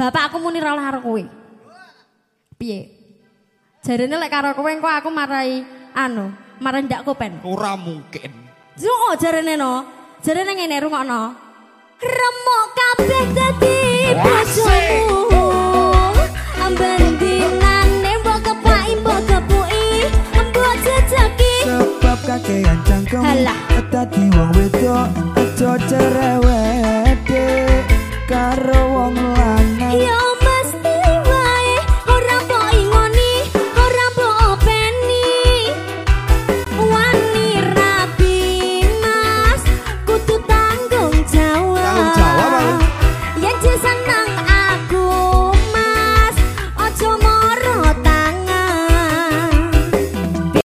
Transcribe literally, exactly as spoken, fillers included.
Bapakku muni ora karo kowe. Piye? Jarene lek karo kowe engko aku marai anu, marai ndak kopen. Ora mungkin. Yo jarene no. Jarene ngene rungokno. Remuk kabeh dadi bojomu. Amben dinane mbok kepaki mbok kepuki, mbok jejaki. Sebab kakean cangkem. Halah.